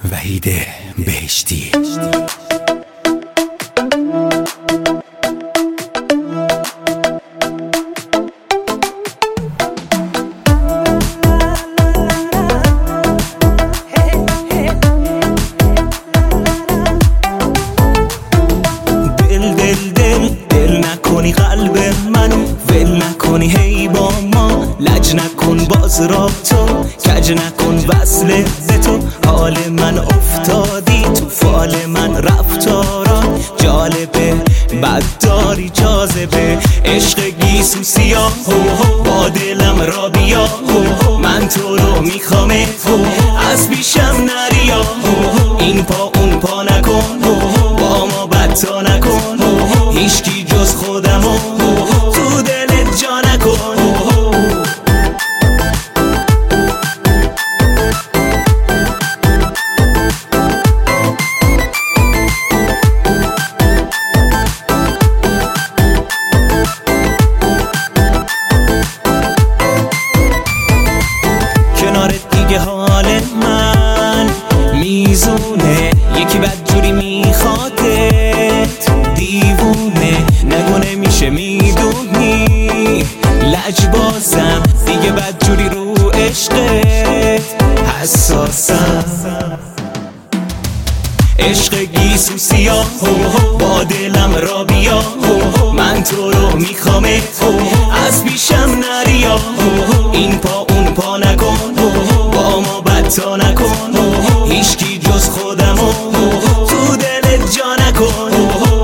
وحید بهشتی. دل نکنی قلب منو، ول نکنی هی با ما، لج نکن باز رابطو، کج نکن وصل به تو. حال من افتادی تو فال من، رفتاران جالبه بد داری جاذبه. عشق گیسو سیاه با دلم را بیا، من تو رو میخوامه از پیشم نریا. این پا اون پا نکن، با ما بدتا نکن، هیچکی جز خودمو تو دلت جا نکن. کنارت دیگه حال من میزونه، یکی بدجوری میخوادت دیوونه. نگو نمیشه میدونی لجبازم، دیگه بدجوری رو عشقت حساسم. عشق گیسو سیاه با دلم را بیا، من تو رو میخوامه از پیشم نریا. این پا اون پا نکن، با ما بدتا نکن، هیچکی جز خودمو تو دلت جا نکن.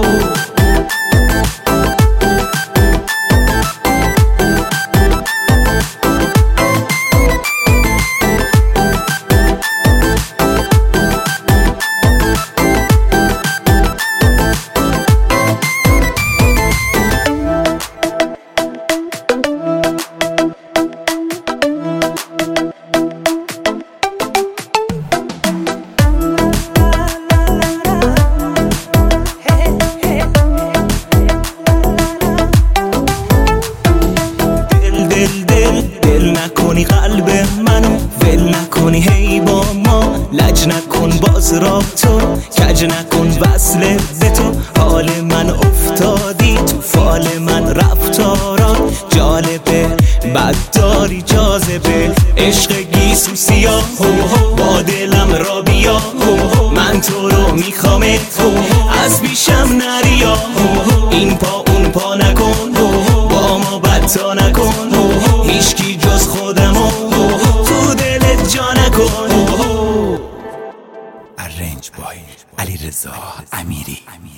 دل نکنی قلب منو، ول نکنی هی با ما، لج نکن باز رابطو، کج نکن وصل به تو. حال من افتادی تو فال من، رفتاران جالبه بد داری جاذبه. عشق گیسو سیاه با دلم را بیا، من تو رو میخوامه از پیشم نریا. این پا اون پا نکن، با ما بدتا نکن، هیچکی جز خودمو تو دلت جا نکن. ارنج بای علیرضا امیری.